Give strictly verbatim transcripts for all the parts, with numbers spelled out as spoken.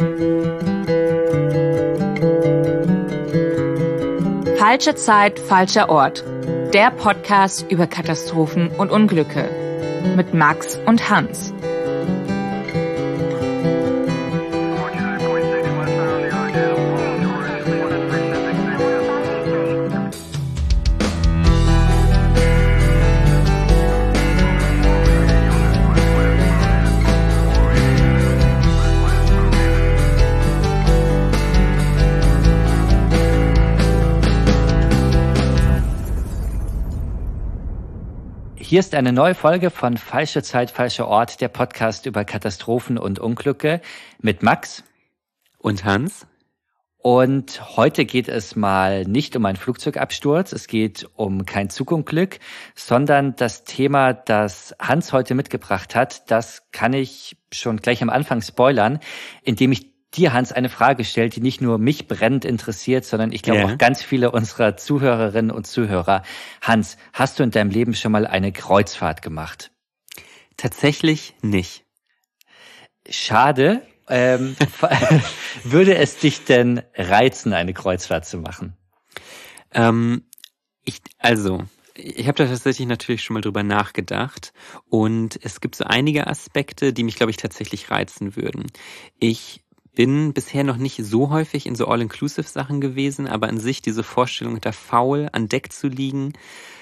Falsche Zeit, falscher Ort. Der Podcast über Katastrophen und Unglücke. Mit Max und Hans. Hier ist eine neue Folge von Falsche Zeit, falscher Ort, der Podcast über Katastrophen und Unglücke mit Max und Hans. Und heute geht es mal nicht um einen Flugzeugabsturz, es geht um kein Zugunglück, sondern das Thema, das Hans heute mitgebracht hat, das kann ich schon gleich am Anfang spoilern, indem ich dir, Hans, eine Frage stellt, die nicht nur mich brennend interessiert, sondern ich glaube ja. auch ganz viele unserer Zuhörerinnen und Zuhörer. Hans, hast du in deinem Leben schon mal eine Kreuzfahrt gemacht? Tatsächlich nicht. Schade. Ähm, würde es dich denn reizen, eine Kreuzfahrt zu machen? Ähm, ich, also... Ich habe da tatsächlich natürlich schon mal drüber nachgedacht und es gibt so einige Aspekte, die mich, glaube ich, tatsächlich reizen würden. Ich bin bisher noch nicht so häufig in so All-Inclusive-Sachen gewesen, aber an sich diese Vorstellung, da faul an Deck zu liegen,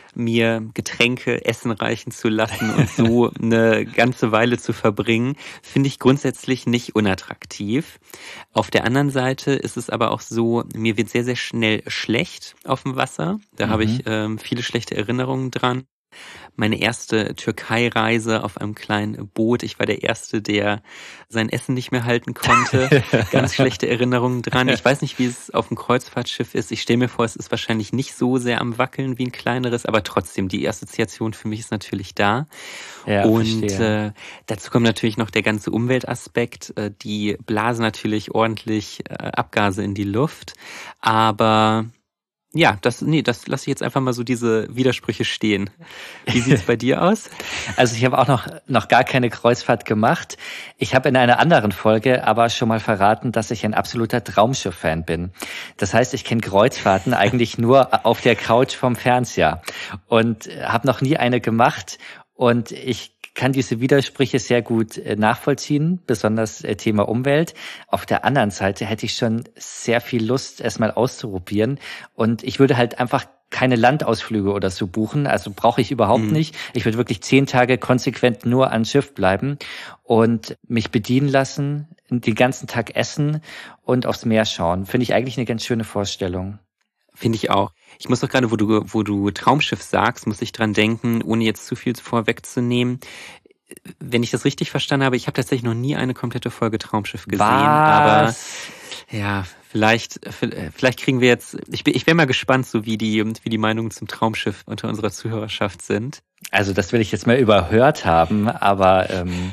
mir Getränke, Essen reichen zu lassen und so eine ganze Weile zu verbringen, finde ich grundsätzlich nicht unattraktiv. Auf der anderen Seite ist es aber auch so, mir wird sehr, sehr schnell schlecht auf dem Wasser. Da mhm. habe ich ähm, viele schlechte Erinnerungen dran. Meine erste Türkei-Reise auf einem kleinen Boot. Ich war der Erste, der sein Essen nicht mehr halten konnte. Ganz schlechte Erinnerungen dran. Ich weiß nicht, wie es auf dem Kreuzfahrtschiff ist. Ich stelle mir vor, es ist wahrscheinlich nicht so sehr am Wackeln wie ein kleineres, aber trotzdem, die Assoziation für mich ist natürlich da. Ja, und äh, dazu kommt natürlich noch der ganze Umweltaspekt. Äh, die blasen natürlich ordentlich äh, Abgase in die Luft. Aber... Ja, das, nee, das lasse ich jetzt einfach mal so diese Widersprüche stehen. Wie sieht's bei dir aus? Also ich habe auch noch, noch gar keine Kreuzfahrt gemacht. Ich habe in einer anderen Folge aber schon mal verraten, dass ich ein absoluter Traumschiff-Fan bin. Das heißt, ich kenne Kreuzfahrten eigentlich nur auf der Couch vom Fernseher und habe noch nie eine gemacht. Und ich kann diese Widersprüche sehr gut nachvollziehen, besonders Thema Umwelt. Auf der anderen Seite hätte ich schon sehr viel Lust, es mal auszuprobieren. Und ich würde halt einfach keine Landausflüge oder so buchen. Also brauche ich überhaupt mhm. nicht. Ich würde wirklich zehn Tage konsequent nur an Schiff bleiben und mich bedienen lassen, den ganzen Tag essen und aufs Meer schauen. Finde ich eigentlich eine ganz schöne Vorstellung. Finde ich auch. Ich muss doch gerade, wo du, wo du Traumschiff sagst, muss ich dran denken, ohne jetzt zu viel vorwegzunehmen. Wenn ich das richtig verstanden habe, ich habe tatsächlich noch nie eine komplette Folge Traumschiff gesehen. Was? Aber ja, vielleicht, vielleicht kriegen wir jetzt, ich bin, ich wäre mal gespannt, so wie die, wie die Meinungen zum Traumschiff unter unserer Zuhörerschaft sind. Also das will ich jetzt mal überhört haben, aber ähm,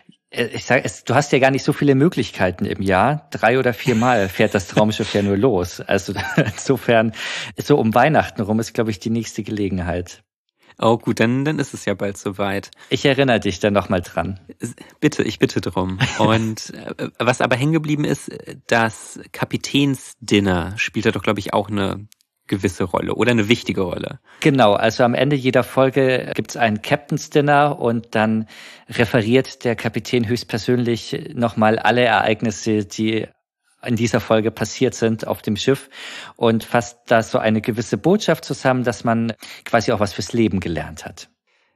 ich sage, du hast ja gar nicht so viele Möglichkeiten im Jahr. Drei oder viermal fährt das Traumschiff ja nur los. Also insofern, so um Weihnachten rum ist, glaube ich, die nächste Gelegenheit. Oh gut, dann, dann ist es ja bald soweit. Ich erinnere dich dann nochmal dran. Bitte, ich bitte drum. Und äh, was aber hängen geblieben ist, das Kapitänsdinner spielt da doch, glaube ich, auch eine gewisse Rolle oder eine wichtige Rolle. Genau, also am Ende jeder Folge gibt's ein Captain's Dinner und dann referiert der Kapitän höchstpersönlich nochmal alle Ereignisse, die in dieser Folge passiert sind auf dem Schiff und fasst da so eine gewisse Botschaft zusammen, dass man quasi auch was fürs Leben gelernt hat.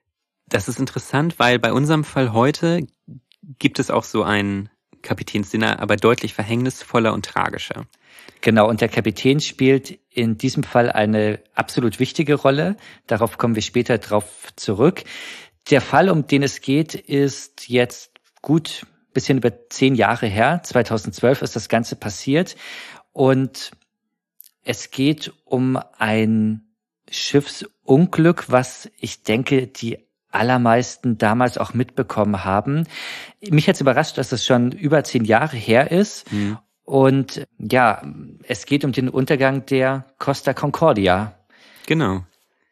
Das ist interessant, weil bei unserem Fall heute gibt es auch so ein Kapitänsdinner, aber deutlich verhängnisvoller und tragischer. Genau, und der Kapitän spielt in diesem Fall eine absolut wichtige Rolle. Darauf kommen wir später drauf zurück. Der Fall, um den es geht, ist jetzt gut bisschen über zehn Jahre her. zweitausendzwölf ist das Ganze passiert. Und es geht um ein Schiffsunglück, was ich denke, die allermeisten damals auch mitbekommen haben. Mich hat's überrascht, dass es schon über zehn Jahre her ist. Mhm. Und ja, es geht um den Untergang der Costa Concordia. Genau.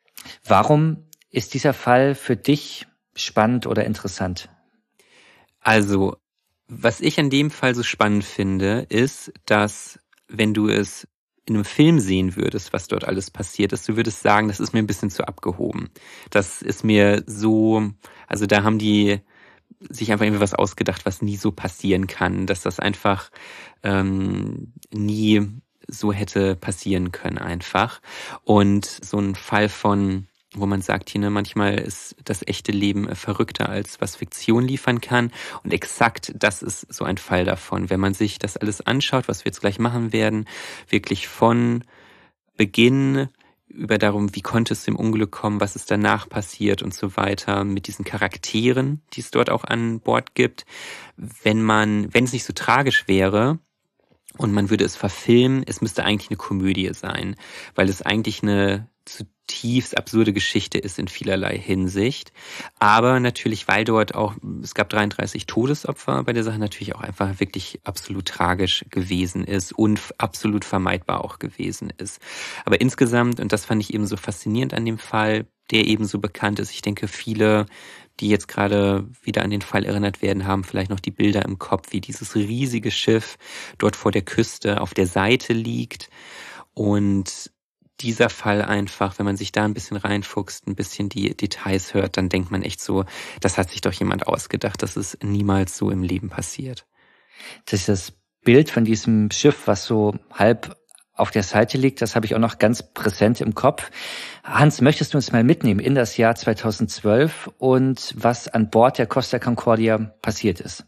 Warum ist dieser Fall für dich spannend oder interessant? Also, Was ich an dem Fall so spannend finde, ist, dass wenn du es in einem Film sehen würdest, was dort alles passiert ist, du würdest sagen, das ist mir ein bisschen zu abgehoben. Das ist mir so, also da haben die sich einfach irgendwie was ausgedacht, was nie so passieren kann, dass das einfach ähm, nie so hätte passieren können einfach. Und so ein Fall von, wo man sagt, hier, ne, manchmal ist das echte Leben verrückter, als was Fiktion liefern kann. Und exakt das ist so ein Fall davon. Wenn man sich das alles anschaut, was wir jetzt gleich machen werden, wirklich von Beginn über darum, wie konnte es zum Unglück kommen, was ist danach passiert und so weiter, mit diesen Charakteren, die es dort auch an Bord gibt. Wenn man, wenn es nicht so tragisch wäre und man würde es verfilmen, es müsste eigentlich eine Komödie sein, weil es eigentlich eine zutiefst absurde Geschichte ist in vielerlei Hinsicht. Aber natürlich, weil dort auch, es gab dreiunddreißig Todesopfer bei der Sache, natürlich auch einfach wirklich absolut tragisch gewesen ist und absolut vermeidbar auch gewesen ist. Aber insgesamt, und das fand ich eben so faszinierend an dem Fall, der eben so bekannt ist, ich denke, viele, die jetzt gerade wieder an den Fall erinnert werden, haben vielleicht noch die Bilder im Kopf, wie dieses riesige Schiff dort vor der Küste auf der Seite liegt. Und dieser Fall einfach, wenn man sich da ein bisschen reinfuchst, ein bisschen die Details hört, dann denkt man echt so, das hat sich doch jemand ausgedacht, das ist niemals so im Leben passiert. Das ist das Bild von diesem Schiff, was so halb auf der Seite liegt, das habe ich auch noch ganz präsent im Kopf. Hans, möchtest du uns mal mitnehmen in das Jahr zweitausendzwölf und was an Bord der Costa Concordia passiert ist?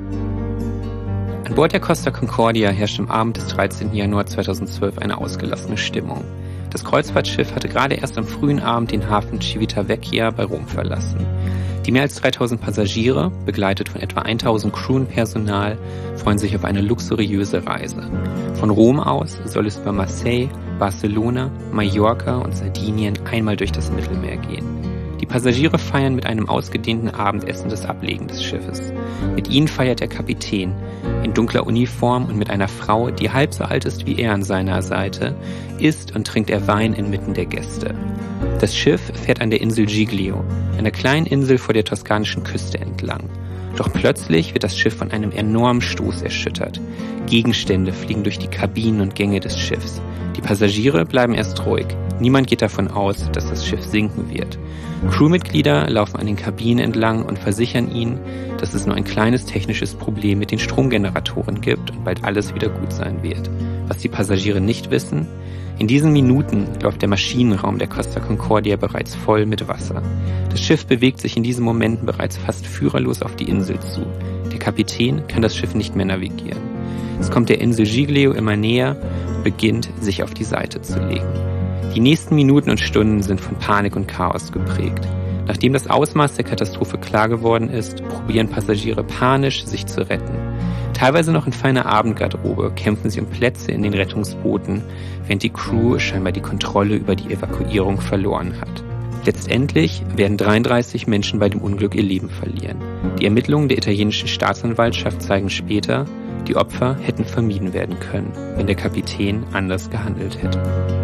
An Bord der Costa Concordia herrscht am Abend des dreizehnten Januar zweitausendzwölf eine ausgelassene Stimmung. Das Kreuzfahrtschiff hatte gerade erst am frühen Abend den Hafen Civitavecchia bei Rom verlassen. Die mehr als dreitausend Passagiere, begleitet von etwa tausend Crew und Personal, freuen sich auf eine luxuriöse Reise. Von Rom aus soll es über Marseille, Barcelona, Mallorca und Sardinien einmal durch das Mittelmeer gehen. Die Passagiere feiern mit einem ausgedehnten Abendessen das Ablegen des Schiffes. Mit ihnen feiert der Kapitän, in dunkler Uniform und mit einer Frau, die halb so alt ist wie er an seiner Seite, isst und trinkt er Wein inmitten der Gäste. Das Schiff fährt an der Insel Giglio, einer kleinen Insel vor der toskanischen Küste entlang. Doch plötzlich wird das Schiff von einem enormen Stoß erschüttert. Gegenstände fliegen durch die Kabinen und Gänge des Schiffs. Die Passagiere bleiben erst ruhig. Niemand geht davon aus, dass das Schiff sinken wird. Crewmitglieder laufen an den Kabinen entlang und versichern ihnen, dass es nur ein kleines technisches Problem mit den Stromgeneratoren gibt und bald alles wieder gut sein wird. Was die Passagiere nicht wissen: In diesen Minuten läuft der Maschinenraum der Costa Concordia bereits voll mit Wasser. Das Schiff bewegt sich in diesen Momenten bereits fast führerlos auf die Insel zu. Der Kapitän kann das Schiff nicht mehr navigieren. Es kommt der Insel Giglio immer näher und beginnt, sich auf die Seite zu legen. Die nächsten Minuten und Stunden sind von Panik und Chaos geprägt. Nachdem das Ausmaß der Katastrophe klar geworden ist, probieren Passagiere panisch, sich zu retten. Teilweise noch in feiner Abendgarderobe kämpfen sie um Plätze in den Rettungsbooten, während die Crew scheinbar die Kontrolle über die Evakuierung verloren hat. Letztendlich werden dreiunddreißig Menschen bei dem Unglück ihr Leben verlieren. Die Ermittlungen der italienischen Staatsanwaltschaft zeigen später, die Opfer hätten vermieden werden können, wenn der Kapitän anders gehandelt hätte.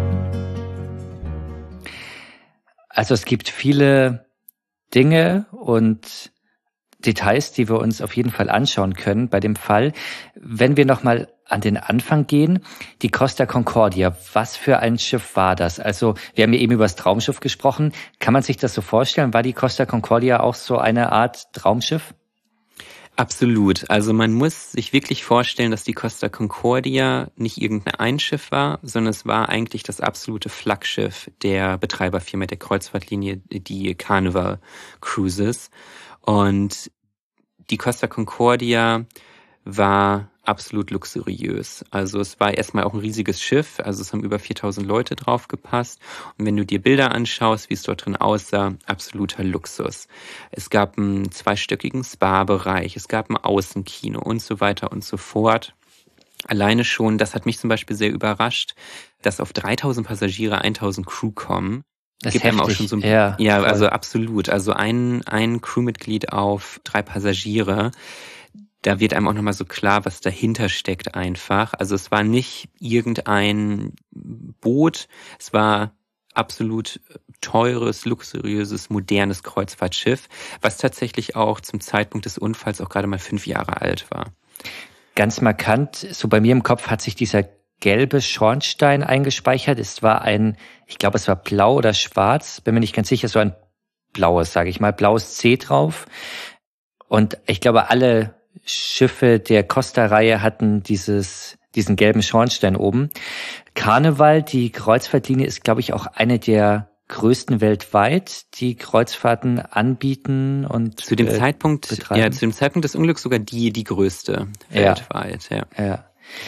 Also es gibt viele Dinge und Details, die wir uns auf jeden Fall anschauen können bei dem Fall. Wenn wir nochmal an den Anfang gehen, die Costa Concordia, was für ein Schiff war das? Also wir haben ja eben über das Traumschiff gesprochen. Kann man sich das so vorstellen? War die Costa Concordia auch so eine Art Traumschiff? Absolut. Also man muss sich wirklich vorstellen, dass die Costa Concordia nicht irgendein Einschiff war, sondern es war eigentlich das absolute Flaggschiff der Betreiberfirma der Kreuzfahrtlinie, die Carnival Cruises. Und die Costa Concordia war absolut luxuriös. Also es war erstmal auch ein riesiges Schiff, also es haben über viertausend Leute drauf gepasst. Und wenn du dir Bilder anschaust, wie es dort drin aussah, absoluter Luxus. Es gab einen zweistöckigen Spa-Bereich, es gab ein Außenkino und so weiter und so fort. Alleine schon, das hat mich zum Beispiel sehr überrascht, dass auf dreitausend Passagiere tausend Crew kommen. Das gibt heftig. Auch schon so ein, ja, ja, also absolut. Also ein, ein Crewmitglied auf drei Passagiere. Da wird einem auch nochmal so klar, was dahinter steckt einfach. Also es war nicht irgendein Boot, es war absolut teures, luxuriöses, modernes Kreuzfahrtschiff, was tatsächlich auch zum Zeitpunkt des Unfalls auch gerade mal fünf Jahre alt war. Ganz markant, so bei mir im Kopf hat sich dieser gelbe Schornstein eingespeichert. Es war ein, ich glaube, es war blau oder schwarz, bin mir nicht ganz sicher, so ein blaues, sage ich mal, blaues C drauf. Und ich glaube, alle Schiffe der Costa-Reihe hatten dieses, diesen gelben Schornstein oben. Carnival, die Kreuzfahrtlinie, ist, glaube ich, auch eine der größten weltweit, die Kreuzfahrten anbieten und zu dem äh, Zeitpunkt, betreiben. ja, zu dem Zeitpunkt des Unglücks sogar die, die größte ja. weltweit, ja. Ja.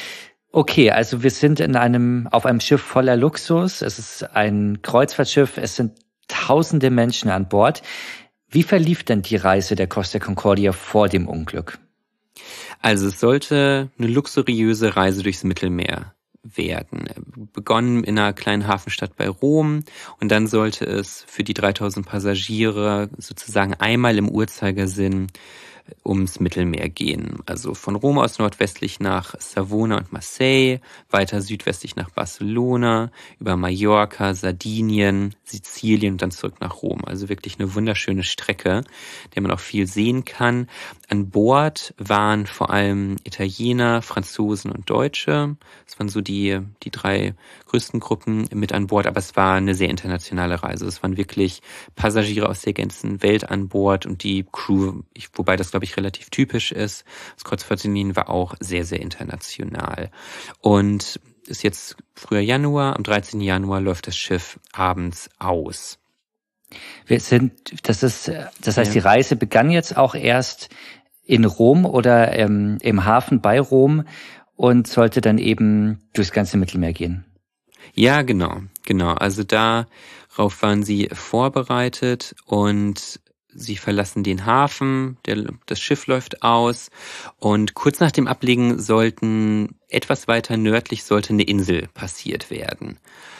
Okay, also wir sind in einem, auf einem Schiff voller Luxus. Es ist ein Kreuzfahrtschiff. Es sind tausende Menschen an Bord. Wie verlief denn die Reise der Costa Concordia vor dem Unglück? Also es sollte eine luxuriöse Reise durchs Mittelmeer werden. Begonnen in einer kleinen Hafenstadt bei Rom und dann sollte es für die dreitausend Passagiere sozusagen einmal im Uhrzeigersinn ums Mittelmeer gehen. Also von Rom aus nordwestlich nach Savona und Marseille, weiter südwestlich nach Barcelona, über Mallorca, Sardinien, Sizilien und dann zurück nach Rom. Also wirklich eine wunderschöne Strecke, der man auch viel sehen kann. An Bord waren vor allem Italiener, Franzosen und Deutsche. Das waren so die, die drei größten Gruppen mit an Bord, aber es war eine sehr internationale Reise. Es waren wirklich Passagiere aus der ganzen Welt an Bord und die Crew, ich, wobei das glaube ich relativ typisch ist. Das Kreuzfahrtlinien war auch sehr, sehr international. Und ist jetzt früher Januar, am dreizehnten Januar läuft das Schiff abends aus. Wir sind, das ist, das heißt, Ja. die Reise begann jetzt auch erst in Rom oder ähm, im Hafen bei Rom und sollte dann eben durchs ganze Mittelmeer gehen. Ja, genau, genau. Also darauf waren sie vorbereitet und sie verlassen den Hafen, der, das Schiff läuft aus und kurz nach dem Ablegen sollten, etwas weiter nördlich sollte eine Insel passiert werden.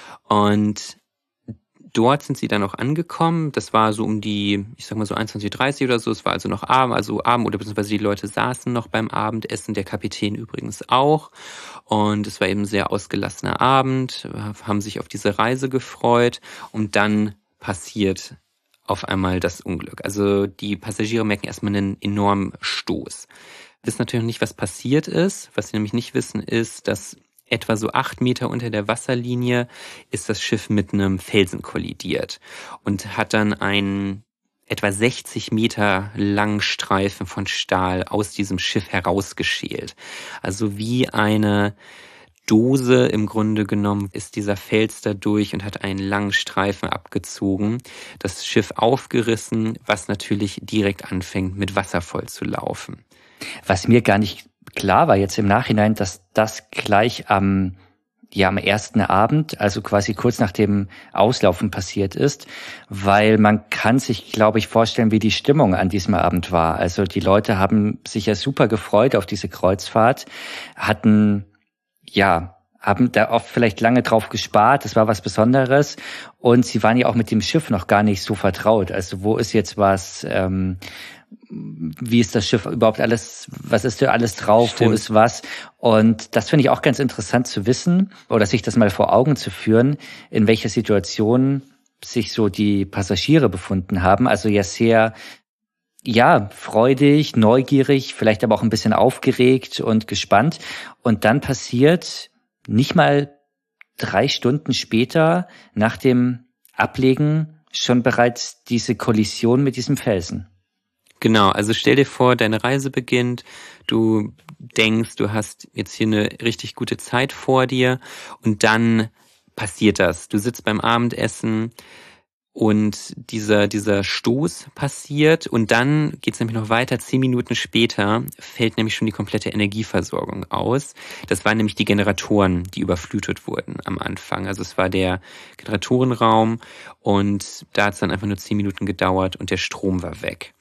Und dort sind sie dann auch angekommen. Das war so um die, ich sag mal so einundzwanzig Uhr dreißig oder so. Es war also noch Abend, also Abend oder beziehungsweise die Leute saßen noch beim Abendessen, der Kapitän übrigens auch. Und es war eben ein sehr ausgelassener Abend, haben sich auf diese Reise gefreut und dann passiert auf einmal das Unglück. Also die Passagiere merken erstmal einen enormen Stoß. Wissen natürlich nicht, was passiert ist. Was sie nämlich nicht wissen, ist, dass etwa so acht Meter unter der Wasserlinie ist das Schiff mit einem Felsen kollidiert und hat dann einen etwa sechzig Meter langen Streifen von Stahl aus diesem Schiff herausgeschält. Also wie eine Dose im Grunde genommen ist dieser Fels da durch und hat einen langen Streifen abgezogen, das Schiff aufgerissen, was natürlich direkt anfängt mit Wasser voll zu laufen. Was mir gar nicht klar war jetzt im Nachhinein, dass das gleich am, ja, am ersten Abend, also quasi kurz nach dem Auslaufen passiert ist, weil man kann sich, glaube ich, vorstellen, wie die Stimmung an diesem Abend war. Also die Leute haben sich ja super gefreut auf diese Kreuzfahrt, hatten ja, haben da oft vielleicht lange drauf gespart, das war was Besonderes und sie waren ja auch mit dem Schiff noch gar nicht so vertraut. Also wo ist jetzt was, ähm, wie ist das Schiff überhaupt alles, was ist da alles drauf, Stimmt. Wo ist was? Und das finde ich auch ganz interessant zu wissen oder sich das mal vor Augen zu führen, in welcher Situation sich so die Passagiere befunden haben. Also ja sehr ja, freudig, neugierig, vielleicht aber auch ein bisschen aufgeregt und gespannt. Und dann passiert nicht mal drei Stunden später nach dem Ablegen schon bereits diese Kollision mit diesem Felsen. Genau, also stell dir vor, deine Reise beginnt, du denkst, du hast jetzt hier eine richtig gute Zeit vor dir und dann passiert das. Du sitzt beim Abendessen und dieser, dieser Stoß passiert und dann geht's nämlich noch weiter. Zehn Minuten später fällt nämlich schon die komplette Energieversorgung aus. Das waren nämlich die Generatoren, die überflutet wurden am Anfang. Also es war der Generatorenraum und da hat's dann einfach nur zehn Minuten gedauert und der Strom war weg.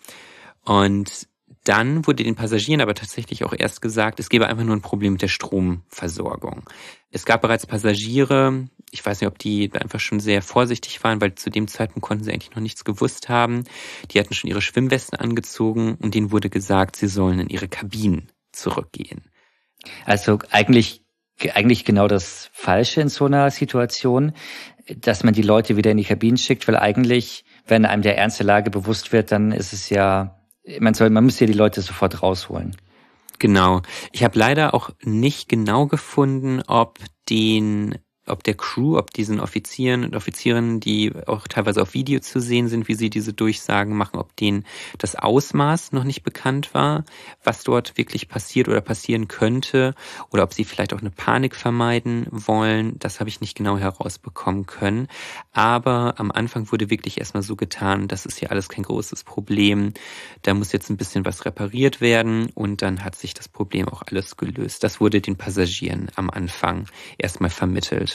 Und dann wurde den Passagieren aber tatsächlich auch erst gesagt, es gäbe einfach nur ein Problem mit der Stromversorgung. Es gab bereits Passagiere, ich weiß nicht, ob die da einfach schon sehr vorsichtig waren, weil zu dem Zeitpunkt konnten sie eigentlich noch nichts gewusst haben. Die hatten schon ihre Schwimmwesten angezogen und denen wurde gesagt, sie sollen in ihre Kabinen zurückgehen. Also eigentlich, eigentlich genau das Falsche in so einer Situation. dass man die Leute wieder in die Kabinen schickt, weil eigentlich, wenn einem der Ernst der Lage bewusst wird, dann ist es ja, man soll, man müsste ja die Leute sofort rausholen. Genau. Ich habe leider auch nicht genau gefunden, ob den ob der Crew, ob diesen Offizieren und Offizierinnen, die auch teilweise auf Video zu sehen sind, wie sie diese Durchsagen machen, ob denen das Ausmaß noch nicht bekannt war, was dort wirklich passiert oder passieren könnte, oder ob sie vielleicht auch eine Panik vermeiden wollen. Das habe ich nicht genau herausbekommen können. Aber am Anfang wurde wirklich erstmal so getan, das ist hier alles kein großes Problem. Da muss jetzt ein bisschen was repariert werden und dann hat sich das Problem auch alles gelöst. Das wurde den Passagieren am Anfang erstmal vermittelt.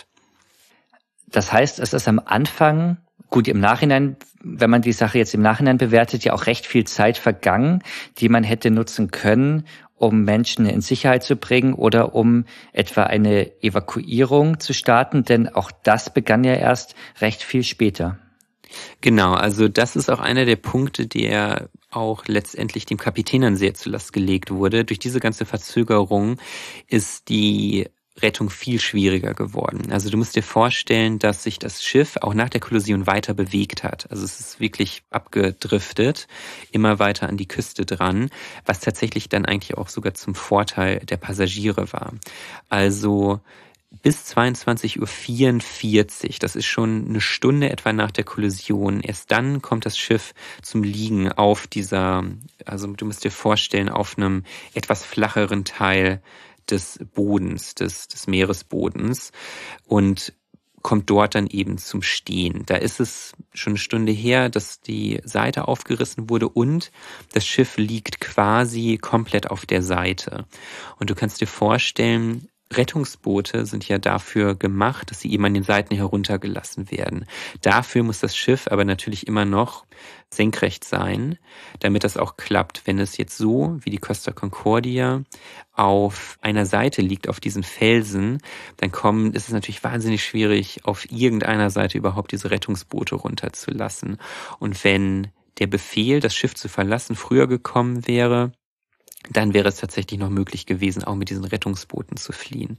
Das heißt, es ist am Anfang, gut im Nachhinein, wenn man die Sache jetzt im Nachhinein bewertet, ja auch recht viel Zeit vergangen, die man hätte nutzen können, um Menschen in Sicherheit zu bringen oder um etwa eine Evakuierung zu starten, denn auch das begann ja erst recht viel später. Genau, also das ist auch einer der Punkte, der auch letztendlich dem Kapitän dann sehr zur Last gelegt wurde. Durch diese ganze Verzögerung ist die Rettung viel schwieriger geworden. Also du musst dir vorstellen, dass sich das Schiff auch nach der Kollision weiter bewegt hat. Also es ist wirklich abgedriftet, immer weiter an die Küste dran, was tatsächlich dann eigentlich auch sogar zum Vorteil der Passagiere war. Also bis zweiundzwanzig Uhr vierundvierzig, das ist schon eine Stunde etwa nach der Kollision, erst dann kommt das Schiff zum Liegen auf dieser, also du musst dir vorstellen, auf einem etwas flacheren Teil des Bodens, des, des Meeresbodens und kommt dort dann eben zum Stehen. Da ist es schon eine Stunde her, dass die Seite aufgerissen wurde und das Schiff liegt quasi komplett auf der Seite. Und du kannst dir vorstellen, Rettungsboote sind ja dafür gemacht, dass sie eben an den Seiten heruntergelassen werden. Dafür muss das Schiff aber natürlich immer noch senkrecht sein, damit das auch klappt. Wenn es jetzt so, wie die Costa Concordia, auf einer Seite liegt, auf diesen Felsen, dann kommen, ist es natürlich wahnsinnig schwierig, auf irgendeiner Seite überhaupt diese Rettungsboote runterzulassen. Und wenn der Befehl, das Schiff zu verlassen, früher gekommen wäre, dann wäre es tatsächlich noch möglich gewesen, auch mit diesen Rettungsbooten zu fliehen.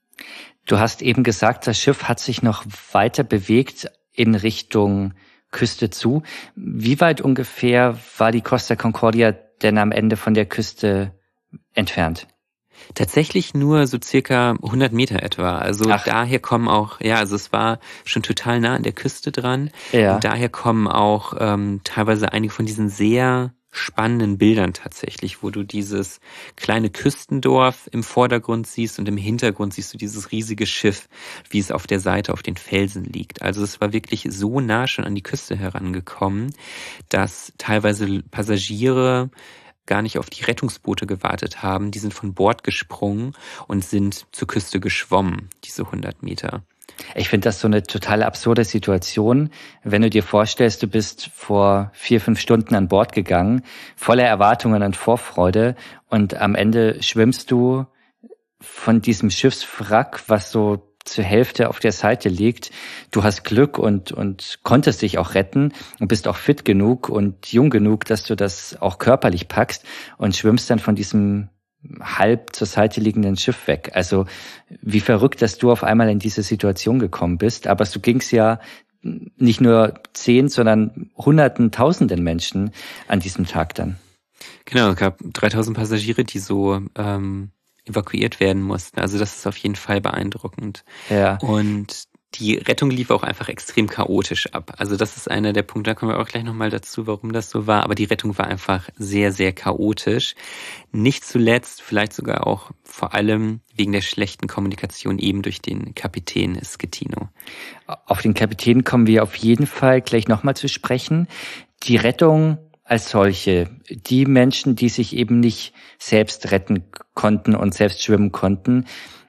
Du hast eben gesagt, das Schiff hat sich noch weiter bewegt in Richtung Küste zu. Wie weit ungefähr war die Costa Concordia denn am Ende von der Küste entfernt? Tatsächlich nur so circa hundert Meter etwa. Also Ach. daher kommen auch, ja, also es war schon total nah an der Küste dran. Ja. Und daher kommen auch ähm, teilweise einige von diesen sehr spannenden Bildern tatsächlich, wo du dieses kleine Küstendorf im Vordergrund siehst und im Hintergrund siehst du dieses riesige Schiff, wie es auf der Seite auf den Felsen liegt. Also es war wirklich so nah schon an die Küste herangekommen, dass teilweise Passagiere gar nicht auf die Rettungsboote gewartet haben. Die sind von Bord gesprungen und sind zur Küste geschwommen, diese hundert Meter. Ich finde das so eine total absurde Situation, wenn du dir vorstellst, du bist vor vier, fünf Stunden an Bord gegangen, voller Erwartungen und Vorfreude und am Ende schwimmst du von diesem Schiffswrack, was so zur Hälfte auf der Seite liegt. Du hast Glück und, und konntest dich auch retten und bist auch fit genug und jung genug, dass du das auch körperlich packst und schwimmst dann von diesem halb zur Seite liegenden Schiff weg. Also wie verrückt, dass du auf einmal in diese Situation gekommen bist. Aber so ging es ja nicht nur zehn, sondern hunderten, tausenden Menschen an diesem Tag dann. Genau, es gab dreitausend Passagiere, die so ähm, evakuiert werden mussten. Also das ist auf jeden Fall beeindruckend. Ja. Und die Rettung lief auch einfach extrem chaotisch ab. Also das ist einer der Punkte, da kommen wir auch gleich nochmal dazu, warum das so war. Aber die Rettung war einfach sehr, sehr chaotisch. Nicht zuletzt, vielleicht sogar auch vor allem wegen der schlechten Kommunikation eben durch den Kapitän Schettino. Auf den Kapitän kommen wir auf jeden Fall gleich nochmal zu sprechen. Die Rettung als solche, die Menschen, die sich eben nicht selbst retten konnten und selbst schwimmen konnten,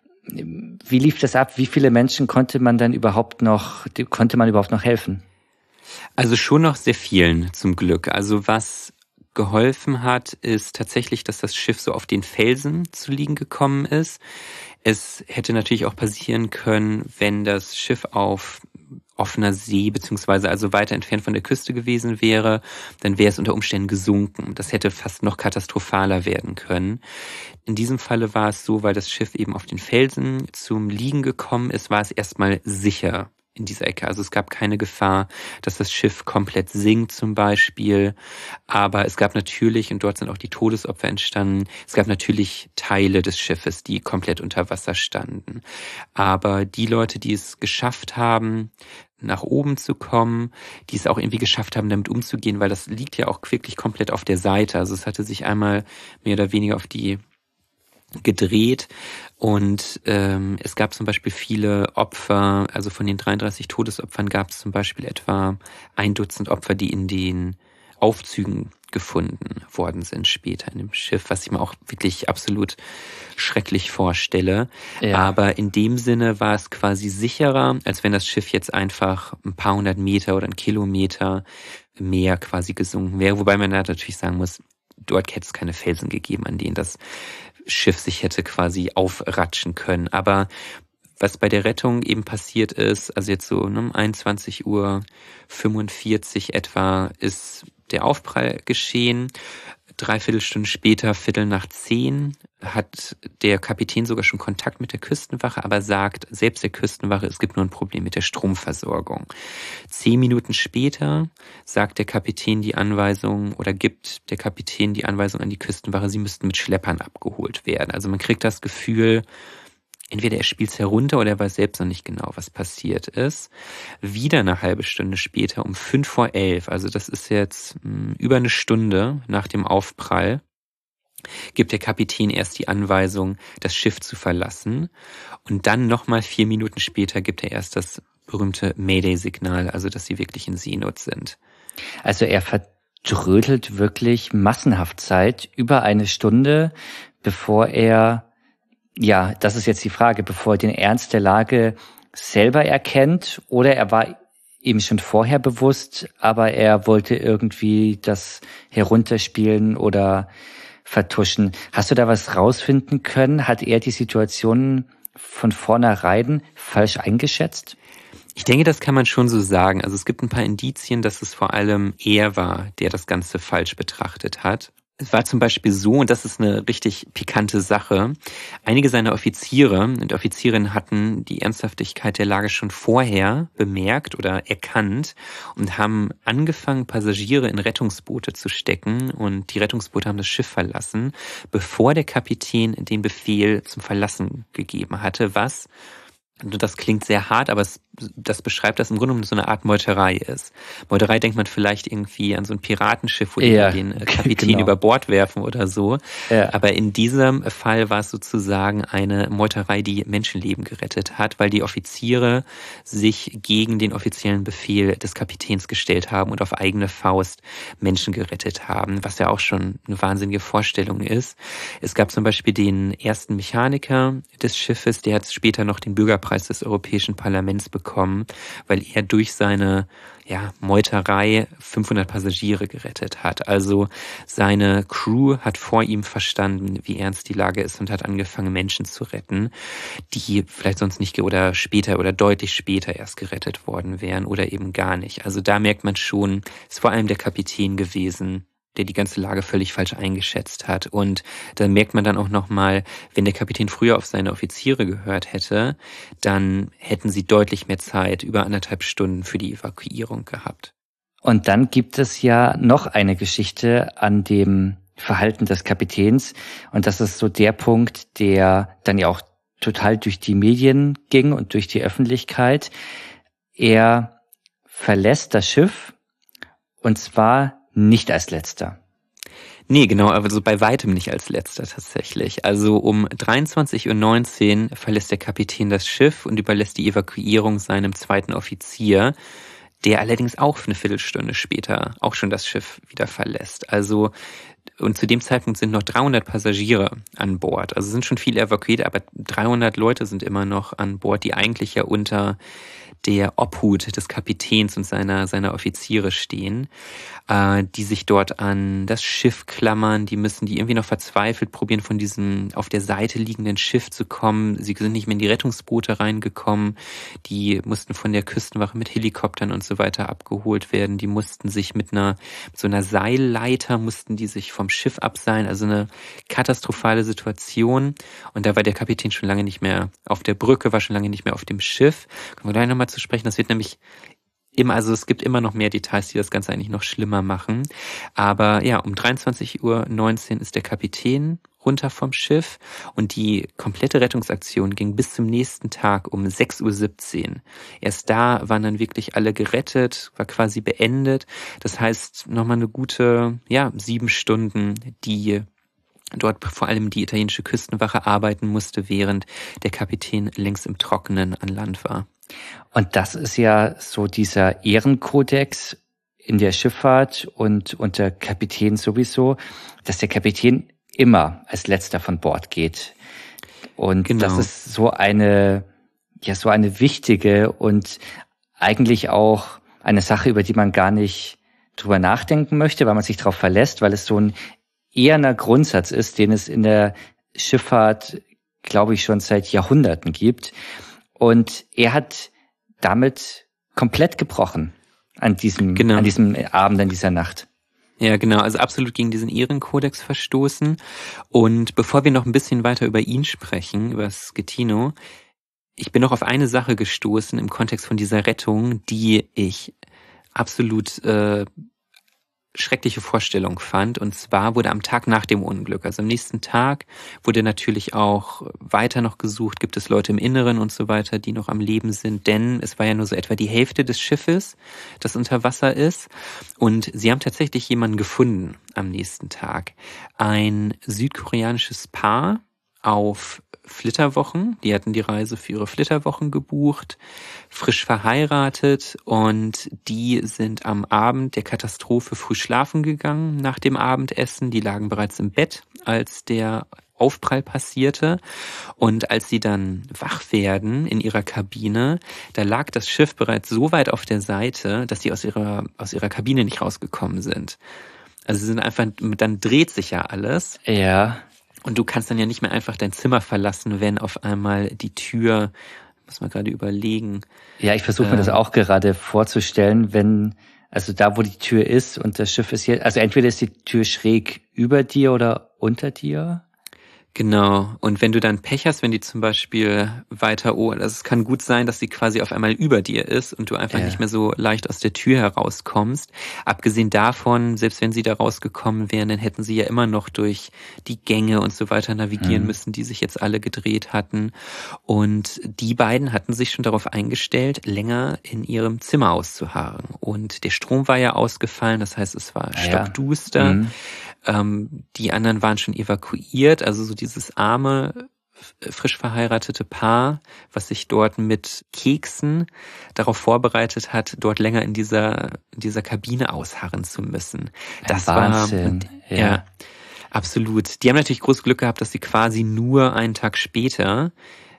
wie lief das ab? Wie viele Menschen konnte man dann überhaupt noch, konnte man überhaupt noch helfen? Also schon noch sehr vielen zum Glück. Also was geholfen hat, ist tatsächlich, dass das Schiff so auf den Felsen zu liegen gekommen ist. Es hätte natürlich auch passieren können, wenn das Schiff auf offener See beziehungsweise also weiter entfernt von der Küste gewesen wäre, dann wäre es unter Umständen gesunken. Das hätte fast noch katastrophaler werden können. In diesem Falle war es so, weil das Schiff eben auf den Felsen zum Liegen gekommen ist, war es erstmal sicher in dieser Ecke. Also es gab keine Gefahr, dass das Schiff komplett sinkt zum Beispiel. Aber es gab natürlich, und dort sind auch die Todesopfer entstanden, es gab natürlich Teile des Schiffes, die komplett unter Wasser standen. Aber die Leute, die es geschafft haben, nach oben zu kommen, die es auch irgendwie geschafft haben, damit umzugehen, weil das liegt ja auch wirklich komplett auf der Seite. Also es hatte sich einmal mehr oder weniger auf die gedreht und ähm, es gab zum Beispiel viele Opfer, also von den dreiunddreißig Todesopfern gab es zum Beispiel etwa ein Dutzend Opfer, die in den Aufzügen gefunden worden sind später in dem Schiff, was ich mir auch wirklich absolut schrecklich vorstelle. Ja. Aber in dem Sinne war es quasi sicherer, als wenn das Schiff jetzt einfach ein paar hundert Meter oder einen Kilometer mehr quasi gesunken wäre. Wobei man da natürlich sagen muss, dort hätte es keine Felsen gegeben, an denen das Schiff sich hätte quasi aufratschen können. Aber was bei der Rettung eben passiert ist, also jetzt so um einundzwanzig Uhr fünfundvierzig etwa, ist der Aufprall geschehen. Dreiviertel Stunde später, Viertel nach zehn, hat der Kapitän sogar schon Kontakt mit der Küstenwache, aber sagt selbst der Küstenwache, es gibt nur ein Problem mit der Stromversorgung. Zehn Minuten später sagt der Kapitän die Anweisung oder gibt der Kapitän die Anweisung an die Küstenwache, sie müssten mit Schleppern abgeholt werden. Also man kriegt das Gefühl, entweder er spielt es herunter oder er weiß selbst noch nicht genau, was passiert ist. Wieder eine halbe Stunde später, um fünf vor elf, also das ist jetzt mh, über eine Stunde nach dem Aufprall, gibt der Kapitän erst die Anweisung, das Schiff zu verlassen. Und dann nochmal vier Minuten später gibt er erst das berühmte Mayday-Signal, also dass sie wirklich in Seenot sind. Also er verdrödelt wirklich massenhaft Zeit, über eine Stunde, bevor er... Ja, das ist jetzt die Frage, bevor er den Ernst der Lage selber erkennt oder er war ihm schon vorher bewusst, aber er wollte irgendwie das herunterspielen oder vertuschen. Hast du da was rausfinden können? Hat er die Situation von vornherein falsch eingeschätzt? Ich denke, das kann man schon so sagen. Also es gibt ein paar Indizien, dass es vor allem er war, der das Ganze falsch betrachtet hat. Es war zum Beispiel so, und das ist eine richtig pikante Sache, einige seiner Offiziere und Offizierinnen hatten die Ernsthaftigkeit der Lage schon vorher bemerkt oder erkannt und haben angefangen, Passagiere in Rettungsboote zu stecken und die Rettungsboote haben das Schiff verlassen, bevor der Kapitän den Befehl zum Verlassen gegeben hatte, was... Das klingt sehr hart, aber es, das beschreibt, dass im Grunde genommen so eine Art Meuterei ist. Meuterei denkt man vielleicht irgendwie an so ein Piratenschiff, wo ja, die den Kapitän genau. über Bord werfen oder so. Ja. Aber in diesem Fall war es sozusagen eine Meuterei, die Menschenleben gerettet hat, weil die Offiziere sich gegen den offiziellen Befehl des Kapitäns gestellt haben und auf eigene Faust Menschen gerettet haben, was ja auch schon eine wahnsinnige Vorstellung ist. Es gab zum Beispiel den ersten Mechaniker des Schiffes, der hat später noch den Bürgerpreis des Europäischen Parlaments bekommen, weil er durch seine ja, Meuterei fünfhundert Passagiere gerettet hat. Also seine Crew hat vor ihm verstanden, wie ernst die Lage ist und hat angefangen, Menschen zu retten, die vielleicht sonst nicht oder später oder deutlich später erst gerettet worden wären oder eben gar nicht. Also da merkt man schon, es ist vor allem der Kapitän gewesen, der die ganze Lage völlig falsch eingeschätzt hat. Und da merkt man dann auch nochmal, wenn der Kapitän früher auf seine Offiziere gehört hätte, dann hätten sie deutlich mehr Zeit, über anderthalb Stunden für die Evakuierung gehabt. Und dann gibt es ja noch eine Geschichte an dem Verhalten des Kapitäns. Und das ist so der Punkt, der dann ja auch total durch die Medien ging und durch die Öffentlichkeit. Er verlässt das Schiff und zwar nicht als letzter. Nee, genau, also bei weitem nicht als letzter tatsächlich. Also um dreiundzwanzig Uhr neunzehn verlässt der Kapitän das Schiff und überlässt die Evakuierung seinem zweiten Offizier, der allerdings auch eine Viertelstunde später auch schon das Schiff wieder verlässt. Also und zu dem Zeitpunkt sind noch dreihundert Passagiere an Bord. Also sind schon viele evakuiert, aber dreihundert Leute sind immer noch an Bord, die eigentlich ja unter der Obhut des Kapitäns und seiner seiner Offiziere stehen, äh, die sich dort an das Schiff klammern, die müssen die irgendwie noch verzweifelt probieren, von diesem auf der Seite liegenden Schiff zu kommen. Sie sind nicht mehr in die Rettungsboote reingekommen, die mussten von der Küstenwache mit Helikoptern und so weiter abgeholt werden, die mussten sich mit einer mit so einer Seilleiter, mussten die sich vom Schiff abseilen, also eine katastrophale Situation. Und da war der Kapitän schon lange nicht mehr auf der Brücke, war schon lange nicht mehr auf dem Schiff. Können wir gleich nochmal zu sprechen. Das wird nämlich immer, also es gibt immer noch mehr Details, die das Ganze eigentlich noch schlimmer machen. Aber ja, um dreiundzwanzig Uhr neunzehn ist der Kapitän runter vom Schiff und die komplette Rettungsaktion ging bis zum nächsten Tag um sechs Uhr siebzehn. Erst da waren dann wirklich alle gerettet, war quasi beendet. Das heißt, nochmal eine gute, ja, sieben Stunden, die dort vor allem die italienische Küstenwache arbeiten musste, während der Kapitän längst im Trockenen an Land war. Und das ist ja so dieser Ehrenkodex in der Schifffahrt und unter Kapitän sowieso, dass der Kapitän immer als letzter von Bord geht. Und genau. Das ist so eine, ja, so eine wichtige und eigentlich auch eine Sache, über die man gar nicht drüber nachdenken möchte, weil man sich darauf verlässt, weil es so ein eherner Grundsatz ist, den es in der Schifffahrt, glaube ich, schon seit Jahrhunderten gibt. Und er hat damit komplett gebrochen an diesem, genau. an diesem Abend, an dieser Nacht. Ja, genau, also absolut gegen diesen Ehrenkodex verstoßen. Und bevor wir noch ein bisschen weiter über ihn sprechen, über Schettino, ich bin noch auf eine Sache gestoßen im Kontext von dieser Rettung, die ich absolut äh, schreckliche Vorstellung fand. Und zwar wurde am Tag nach dem Unglück, also am nächsten Tag, wurde natürlich auch weiter noch gesucht, gibt es Leute im Inneren und so weiter, die noch am Leben sind, denn es war ja nur so etwa die Hälfte des Schiffes, das unter Wasser ist. Und sie haben tatsächlich jemanden gefunden am nächsten Tag. Ein südkoreanisches Paar auf Flitterwochen, die hatten die Reise für ihre Flitterwochen gebucht, frisch verheiratet, und die sind am Abend der Katastrophe früh schlafen gegangen nach dem Abendessen. Die lagen bereits im Bett, als der Aufprall passierte, und als sie dann wach werden in ihrer Kabine, da lag das Schiff bereits so weit auf der Seite, dass sie aus ihrer, aus ihrer Kabine nicht rausgekommen sind. Also sie sind einfach, dann dreht sich ja alles. Ja. Und du kannst dann ja nicht mehr einfach dein Zimmer verlassen, wenn auf einmal die Tür, muss man gerade überlegen. Ja, ich versuche mir äh, das auch gerade vorzustellen, wenn, also da, wo die Tür ist und das Schiff ist hier, also entweder ist die Tür schräg über dir oder unter dir. Genau. Und wenn du dann Pech hast, wenn die zum Beispiel weiter, oh, also es kann gut sein, dass sie quasi auf einmal über dir ist und du einfach ja. nicht mehr so leicht aus der Tür herauskommst. Abgesehen davon, selbst wenn sie da rausgekommen wären, dann hätten sie ja immer noch durch die Gänge und so weiter navigieren mhm. müssen, die sich jetzt alle gedreht hatten. Und die beiden hatten sich schon darauf eingestellt, länger in ihrem Zimmer auszuharren. Und der Strom war ja ausgefallen, das heißt, es war ja, stockduster. Ja. Mhm. Ähm, die anderen waren schon evakuiert, also so dieses arme, frisch verheiratete Paar, was sich dort mit Keksen darauf vorbereitet hat, dort länger in dieser, in dieser Kabine ausharren zu müssen. Das Wahnsinn. war, ja. ja, absolut. Die haben natürlich großes Glück gehabt, dass sie quasi nur einen Tag später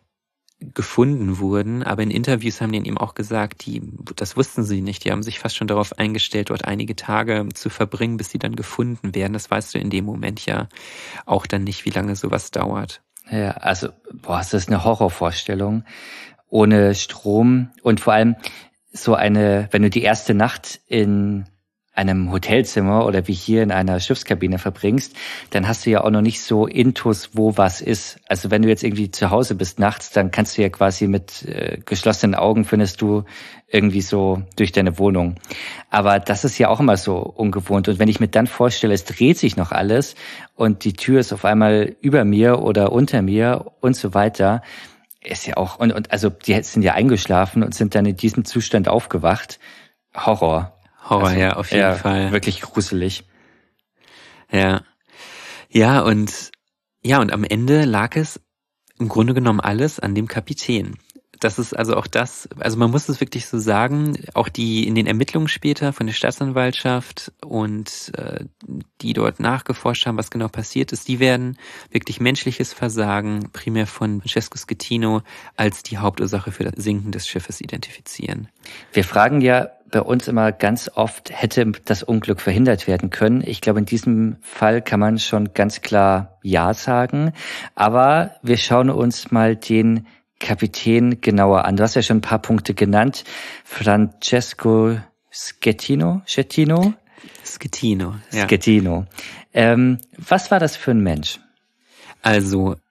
gefunden wurden, aber in Interviews haben die eben auch gesagt, die, das wussten sie nicht, die haben sich fast schon darauf eingestellt, dort einige Tage zu verbringen, bis sie dann gefunden werden. Das weißt du in dem Moment ja auch dann nicht, wie lange sowas dauert. Ja, also, boah, das ist eine Horrorvorstellung. Ohne Strom und vor allem so eine, wenn du die erste Nacht in einem Hotelzimmer oder wie hier in einer Schiffskabine verbringst, dann hast du ja auch noch nicht so Intus, wo was ist. Also wenn du jetzt irgendwie zu Hause bist nachts, dann kannst du ja quasi mit äh, geschlossenen Augen findest du irgendwie so durch deine Wohnung. Aber das ist ja auch immer so ungewohnt. Und wenn ich mir dann vorstelle, es dreht sich noch alles und die Tür ist auf einmal über mir oder unter mir und so weiter, ist ja auch, und, und also die sind ja eingeschlafen und sind dann in diesem Zustand aufgewacht. Horror. Horror, also, ja, auf jeden ja, Fall. Wirklich gruselig. Ja. Ja, und, ja, und am Ende lag es im Grunde genommen alles an dem Kapitän. Das ist also auch das, also man muss es wirklich so sagen, auch die in den Ermittlungen später von der Staatsanwaltschaft und äh, die dort nachgeforscht haben, was genau passiert ist, die werden wirklich menschliches Versagen primär von Francesco Schettino als die Hauptursache für das Sinken des Schiffes identifizieren. Wir fragen ja bei uns immer ganz oft, hätte das Unglück verhindert werden können? Ich glaube, in diesem Fall kann man schon ganz klar Ja sagen, aber wir schauen uns mal den Kapitän genauer an. Du hast ja schon ein paar Punkte genannt. Francesco Schettino? Schettino? Schettino, ja. Schettino. Ähm, was war das für ein Mensch? Also,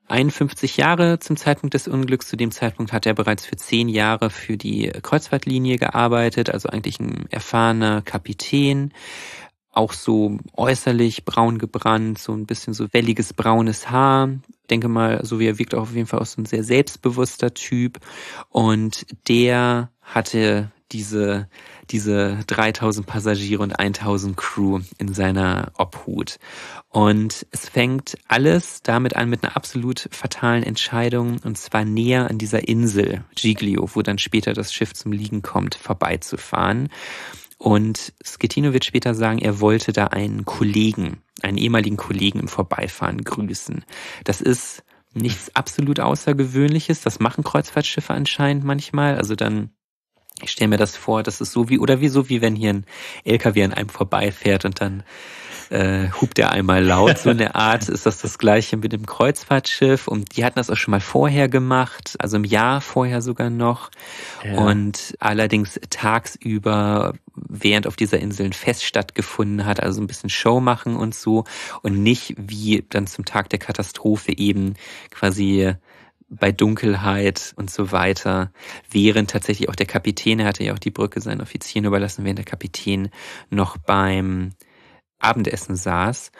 einundfünfzig Jahre zum Zeitpunkt des Unglücks. Zu dem Zeitpunkt hat er bereits für zehn Jahre für die Kreuzfahrtlinie gearbeitet, also eigentlich ein erfahrener Kapitän. Auch so äußerlich braun gebrannt, so ein bisschen so welliges braunes Haar. Ich denke mal, so wie er wirkt, auch auf jeden Fall auch so ein sehr selbstbewusster Typ. Und der hatte diese diese dreitausend Passagiere und tausend Crew in seiner Obhut. Und es fängt alles damit an mit einer absolut fatalen Entscheidung, und zwar näher an dieser Insel Giglio, wo dann später das Schiff zum Liegen kommt, vorbeizufahren. Und Schettino wird später sagen, er wollte da einen Kollegen, einen ehemaligen Kollegen im Vorbeifahren grüßen. Das ist nichts absolut Außergewöhnliches, das machen Kreuzfahrtschiffe anscheinend manchmal. Also dann, ich stelle mir das vor, das ist so wie, oder wie so wie wenn hier ein L K W an einem vorbeifährt und dann äh, hupt er einmal laut. So eine Art ist das das Gleiche mit dem Kreuzfahrtschiff. Und die hatten das auch schon mal vorher gemacht, also im Jahr vorher sogar noch. Ja. Und allerdings tagsüber, während auf dieser Insel ein Fest stattgefunden hat, also ein bisschen Show machen und so. Und nicht wie dann zum Tag der Katastrophe eben quasi bei Dunkelheit und so weiter, während tatsächlich auch der Kapitän, er hatte ja auch die Brücke seinen Offizieren überlassen, während der Kapitän noch beim Abendessen saß.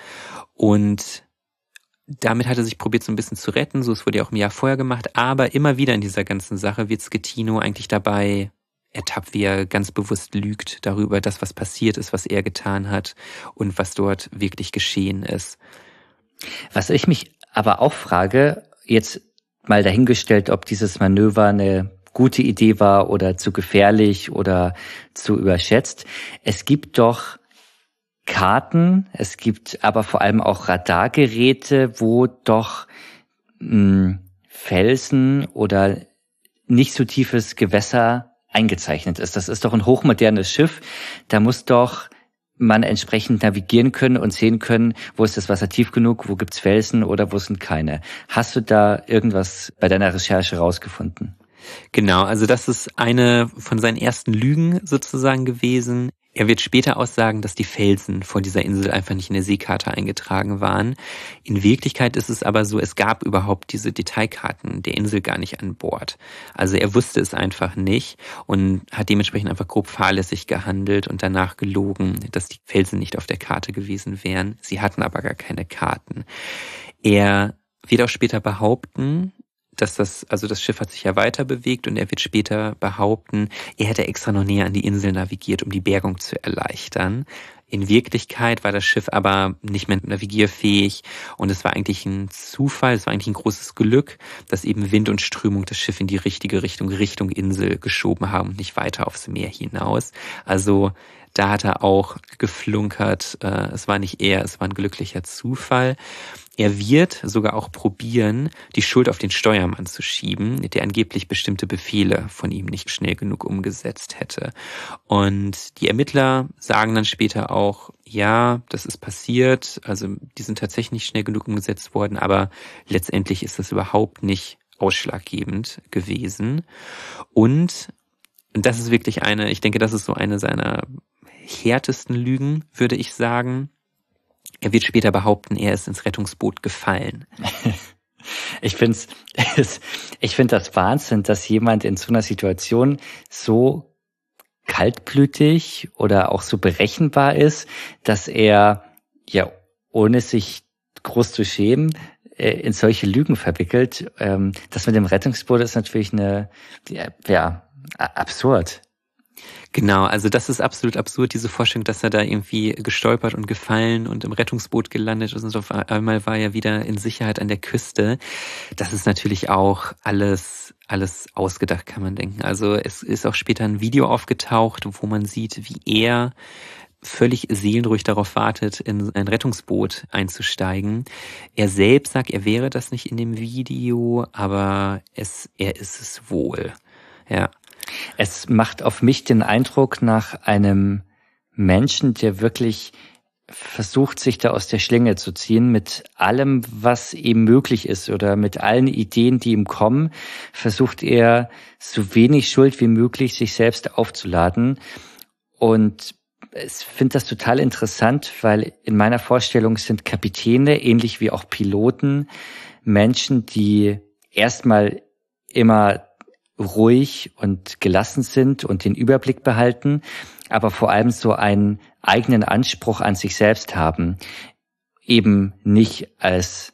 Und damit hat er sich probiert, so ein bisschen zu retten, so es wurde ja auch im Jahr vorher gemacht, aber immer wieder in dieser ganzen Sache wird Schettino eigentlich dabei ertappt, wie er ganz bewusst lügt darüber, das, was passiert ist, was er getan hat und was dort wirklich geschehen ist. Was ich mich aber auch frage, jetzt mal dahingestellt, ob dieses Manöver eine gute Idee war oder zu gefährlich oder zu überschätzt. Es gibt doch Karten, es gibt aber vor allem auch Radargeräte, wo doch mh, Felsen oder nicht so tiefes Gewässer eingezeichnet ist. Das ist doch ein hochmodernes Schiff. Da muss doch man entsprechend navigieren können und sehen können, wo ist das Wasser tief genug, wo gibt's Felsen oder wo sind keine. Hast du da irgendwas bei deiner Recherche rausgefunden? Genau, also das ist eine von seinen ersten Lügen sozusagen gewesen. Er wird später aussagen, dass die Felsen vor dieser Insel einfach nicht in der Seekarte eingetragen waren. In Wirklichkeit ist es aber so, es gab überhaupt diese Detailkarten der Insel gar nicht an Bord. Also er wusste es einfach nicht und hat dementsprechend einfach grob fahrlässig gehandelt und danach gelogen, dass die Felsen nicht auf der Karte gewesen wären. Sie hatten aber gar keine Karten. Er wird auch später behaupten, dass das, also das Schiff hat sich ja weiter bewegt und er wird später behaupten, er hätte extra noch näher an die Insel navigiert, um die Bergung zu erleichtern. In Wirklichkeit war das Schiff aber nicht mehr navigierfähig und es war eigentlich ein Zufall, es war eigentlich ein großes Glück, dass eben Wind und Strömung das Schiff in die richtige Richtung, Richtung Insel geschoben haben und nicht weiter aufs Meer hinaus. Also da hat er auch geflunkert, es war nicht er, es war ein glücklicher Zufall. Er wird sogar auch probieren, die Schuld auf den Steuermann zu schieben, der angeblich bestimmte Befehle von ihm nicht schnell genug umgesetzt hätte. Und die Ermittler sagen dann später auch, ja, das ist passiert, also die sind tatsächlich nicht schnell genug umgesetzt worden, aber letztendlich ist das überhaupt nicht ausschlaggebend gewesen. Und das ist wirklich eine, ich denke, das ist so eine seiner härtesten Lügen, würde ich sagen. Er wird später behaupten, er ist ins Rettungsboot gefallen. Ich find's, ich finde das Wahnsinn, dass jemand in so einer Situation so kaltblütig oder auch so berechenbar ist, dass er, ja, ohne sich groß zu schämen, in solche Lügen verwickelt. Das mit dem Rettungsboot ist natürlich eine, ja, absurd. Genau, also das ist absolut absurd, diese Vorstellung, dass er da irgendwie gestolpert und gefallen und im Rettungsboot gelandet ist und auf einmal war er wieder in Sicherheit an der Küste. Das ist natürlich auch alles, alles ausgedacht, kann man denken. Also es ist auch später ein Video aufgetaucht, wo man sieht, wie er völlig seelenruhig darauf wartet, in ein Rettungsboot einzusteigen. Er selbst sagt, er wäre das nicht in dem Video, aber es, er ist es wohl. Ja. Es macht auf mich den Eindruck nach einem Menschen, der wirklich versucht, sich da aus der Schlinge zu ziehen mit allem, was ihm möglich ist oder mit allen Ideen, die ihm kommen, versucht er so wenig Schuld wie möglich sich selbst aufzuladen. Und ich finde das total interessant, weil in meiner Vorstellung sind Kapitäne, ähnlich wie auch Piloten, Menschen, die erstmal immer ruhig und gelassen sind und den Überblick behalten, aber vor allem so einen eigenen Anspruch an sich selbst haben, eben nicht als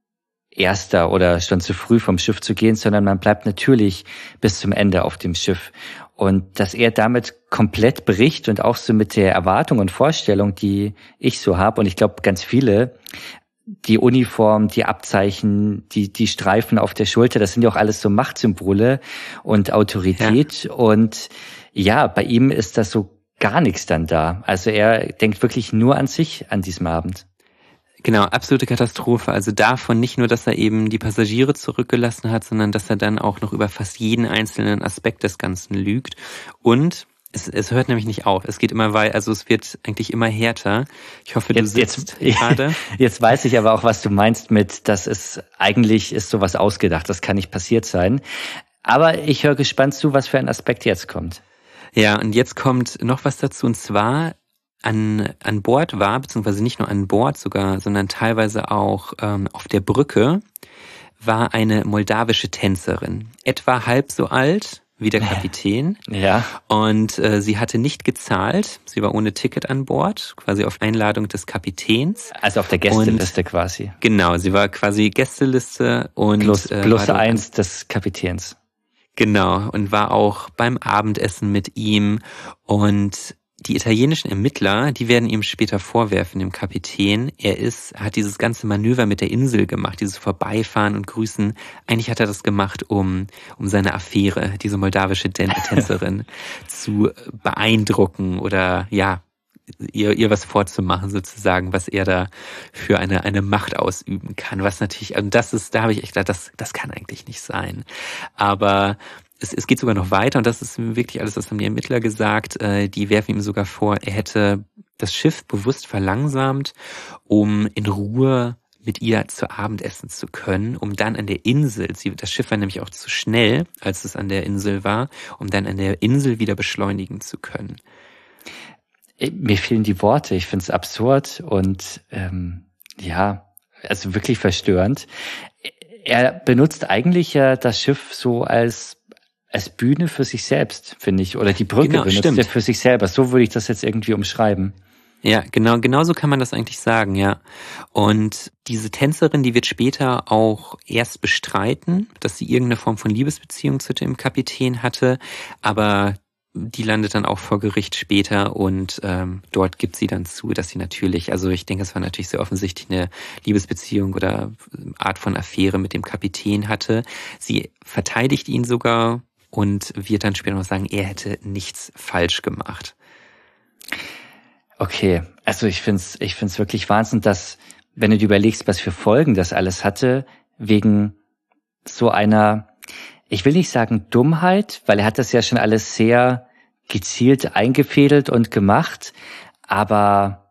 Erster oder schon zu früh vom Schiff zu gehen, sondern man bleibt natürlich bis zum Ende auf dem Schiff. Und dass er damit komplett bricht und auch so mit der Erwartung und Vorstellung, die ich so habe, und ich glaube ganz viele, die Uniform, die Abzeichen, die die Streifen auf der Schulter, das sind ja auch alles so Machtsymbole und Autorität. Ja. Und ja, bei ihm ist das so gar nichts dann da. Also er denkt wirklich nur an sich an diesem Abend. Genau, absolute Katastrophe. Also davon nicht nur, dass er eben die Passagiere zurückgelassen hat, sondern dass er dann auch noch über fast jeden einzelnen Aspekt des Ganzen lügt. Und es, es hört nämlich nicht auf. Es geht immer weiter, also es wird eigentlich immer härter. Ich hoffe, du jetzt, sitzt jetzt, gerade. Jetzt weiß ich aber auch, was du meinst mit, das ist, eigentlich ist sowas ausgedacht. Das kann nicht passiert sein. Aber ich höre gespannt zu, was für ein Aspekt jetzt kommt. Ja, und jetzt kommt noch was dazu, und zwar An, an Bord war, beziehungsweise nicht nur an Bord sogar, sondern teilweise auch ähm, auf der Brücke, war eine moldawische Tänzerin. Etwa halb so alt wie der Kapitän. Ja. Und äh, sie hatte nicht gezahlt. Sie war ohne Ticket an Bord, quasi auf Einladung des Kapitäns. Also auf der Gästeliste und, quasi. Genau, sie war quasi Gästeliste und plus, äh, plus eins des Kapitäns. Genau, und war auch beim Abendessen mit ihm. Und die italienischen Ermittler, die werden ihm später vorwerfen, dem Kapitän, er ist, hat dieses ganze Manöver mit der Insel gemacht, dieses Vorbeifahren und Grüßen. Eigentlich hat er das gemacht, um, um seine Affäre, diese moldawische Tänzerin, zu beeindrucken oder, ja, ihr, ihr was vorzumachen sozusagen, was er da für eine, eine Macht ausüben kann. Was natürlich, also das ist, da habe ich echt gedacht, das, das kann eigentlich nicht sein. Aber Es, es geht sogar noch weiter, und das ist wirklich alles, was haben die Ermittler gesagt. Äh, die werfen ihm sogar vor, er hätte das Schiff bewusst verlangsamt, um in Ruhe mit ihr zu Abend essen zu können, um dann an der Insel, sie, das Schiff war nämlich auch zu schnell, als es an der Insel war, um dann an der Insel wieder beschleunigen zu können. Mir fehlen die Worte, ich finde es absurd und ähm, ja, also wirklich verstörend. Er benutzt eigentlich ja das Schiff so als als Bühne für sich selbst, finde ich. Oder die Brücke genau, benutzt stimmt. er für sich selber. So würde ich das jetzt irgendwie umschreiben. Ja, genau, genau so kann man das eigentlich sagen, ja. Und diese Tänzerin, die wird später auch erst bestreiten, dass sie irgendeine Form von Liebesbeziehung zu dem Kapitän hatte, aber die landet dann auch vor Gericht später, und ähm, dort gibt sie dann zu, dass sie natürlich, also ich denke, es war natürlich sehr offensichtlich eine Liebesbeziehung oder Art von Affäre mit dem Kapitän hatte. Sie verteidigt ihn sogar und wird dann später noch sagen, er hätte nichts falsch gemacht. Okay, also ich find's, ich find's wirklich Wahnsinn, dass, wenn du dir überlegst, was für Folgen das alles hatte, wegen so einer, ich will nicht sagen Dummheit, weil er hat das ja schon alles sehr gezielt eingefädelt und gemacht, aber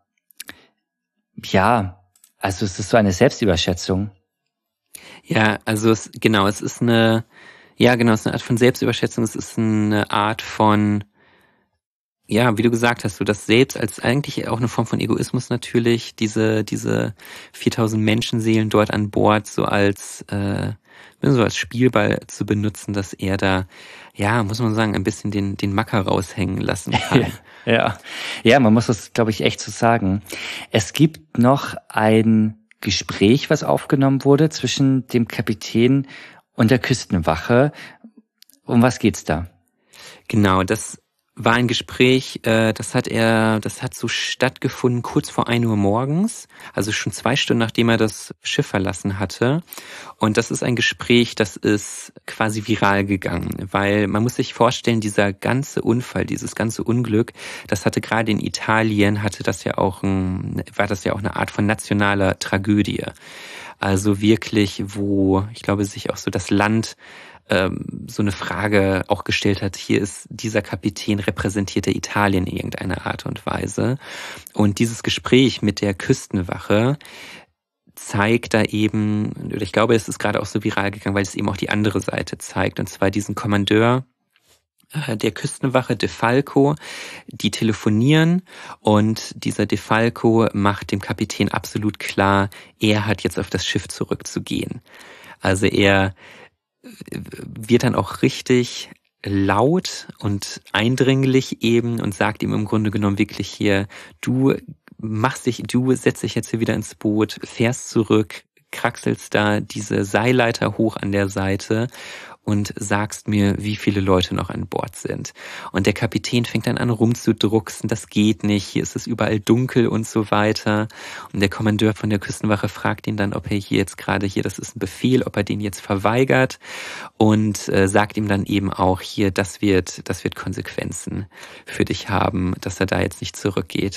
ja, also es ist so eine Selbstüberschätzung. Ja, also es, genau, es ist eine, ja genau, es ist eine Art von Selbstüberschätzung, es ist eine Art von, ja, wie du gesagt hast, so das Selbst als eigentlich auch eine Form von Egoismus natürlich, diese diese viertausend Menschenseelen dort an Bord so als äh, so als Spielball zu benutzen, dass er da, ja, muss man sagen, ein bisschen den den Macker raushängen lassen kann. ja, ja, man muss das, glaube ich, echt so sagen. Es gibt noch ein Gespräch, was aufgenommen wurde zwischen dem Kapitän und der Küstenwache. Um was geht's da? Genau, das war ein Gespräch, äh, das hat er, das hat so stattgefunden kurz vor ein Uhr morgens, also schon zwei Stunden nachdem er das Schiff verlassen hatte. Und das ist ein Gespräch, das ist quasi viral gegangen, weil man muss sich vorstellen, dieser ganze Unfall, dieses ganze Unglück, das hatte gerade in Italien, hatte das ja auch ein, war das ja auch eine Art von nationaler Tragödie. Also wirklich, wo, ich glaube, sich auch so das Land so eine Frage auch gestellt hat, hier ist dieser Kapitän, repräsentiert er Italien in irgendeiner Art und Weise. Und dieses Gespräch mit der Küstenwache zeigt da eben, oder ich glaube, es ist gerade auch so viral gegangen, weil es eben auch die andere Seite zeigt, und zwar diesen Kommandeur äh, der Küstenwache De Falco, die telefonieren und dieser De Falco macht dem Kapitän absolut klar, er hat jetzt auf das Schiff zurückzugehen. Also er wird dann auch richtig laut und eindringlich eben und sagt ihm im Grunde genommen wirklich hier, du machst dich, du setzt dich jetzt hier wieder ins Boot, fährst zurück, kraxelst da diese Seilleiter hoch an der Seite und sagst mir, wie viele Leute noch an Bord sind. Und der Kapitän fängt dann an rumzudrucksen, das geht nicht, hier ist es überall dunkel und so weiter. Und der Kommandeur von der Küstenwache fragt ihn dann, ob er hier jetzt gerade hier, das ist ein Befehl, ob er den jetzt verweigert und äh, sagt ihm dann eben auch hier, das wird, das wird Konsequenzen für dich haben, dass er da jetzt nicht zurückgeht.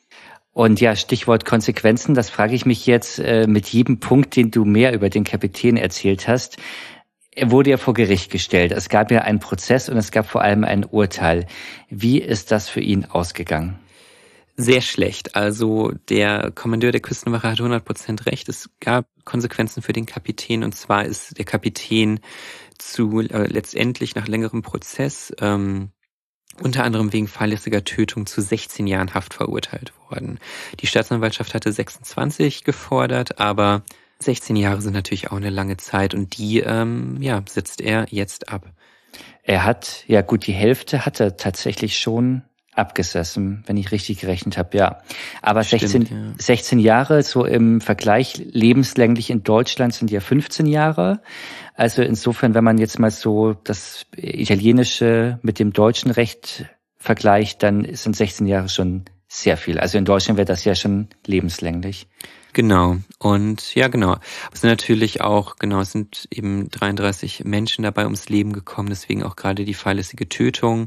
Und ja, Stichwort Konsequenzen, das frage ich mich jetzt äh, mit jedem Punkt, den du mehr über den Kapitän erzählt hast. Er wurde ja vor Gericht gestellt. Es gab ja einen Prozess und es gab vor allem ein Urteil. Wie ist das für ihn ausgegangen? Sehr schlecht. Also der Kommandeur der Küstenwache hat hundert Prozent recht. Es gab Konsequenzen für den Kapitän und zwar ist der Kapitän zu äh, letztendlich nach längerem Prozess ähm, unter anderem wegen fahrlässiger Tötung zu sechzehn Jahren Haft verurteilt worden. Die Staatsanwaltschaft hatte sechsundzwanzig gefordert, aber sechzehn Jahre sind natürlich auch eine lange Zeit und die ähm, ja, sitzt er jetzt ab. Er hat, ja gut, die Hälfte hat er tatsächlich schon abgesessen, wenn ich richtig gerechnet habe, ja. Aber Stimmt, sechzehn, ja. sechzehn Jahre, so im Vergleich lebenslänglich in Deutschland sind ja fünfzehn Jahre. Also insofern, wenn man jetzt mal so das italienische mit dem deutschen Recht vergleicht, dann sind sechzehn Jahre schon sehr viel. Also in Deutschland wäre das ja schon lebenslänglich. Genau. Und ja, genau. Es sind natürlich auch, genau, es sind eben dreiunddreißig Menschen dabei ums Leben gekommen, deswegen auch gerade die fahrlässige Tötung.